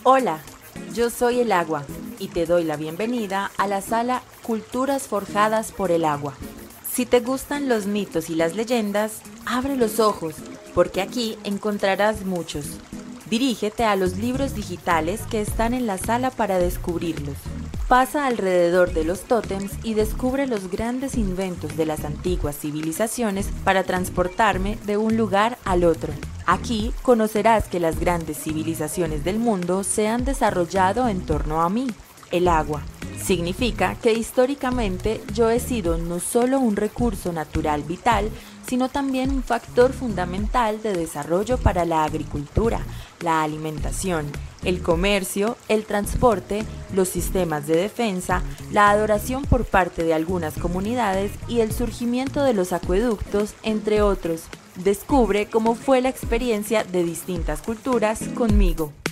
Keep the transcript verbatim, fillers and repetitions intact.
Hola, yo soy el agua y te doy la bienvenida a la sala Culturas Forjadas por el Agua. Si te gustan los mitos y las leyendas, abre los ojos, porque aquí encontrarás muchos. Dirígete a los libros digitales que están en la sala para descubrirlos. Pasa alrededor de los tótems y descubre los grandes inventos de las antiguas civilizaciones para transportarme de un lugar al otro. Aquí conocerás que las grandes civilizaciones del mundo se han desarrollado en torno a mí, el agua. Significa que históricamente yo he sido no solo un recurso natural vital, sino también un factor fundamental de desarrollo para la agricultura, la alimentación, el comercio, el transporte, los sistemas de defensa, la adoración por parte de algunas comunidades y el surgimiento de los acueductos, entre otros. Descubre cómo fue la experiencia de distintas culturas conmigo.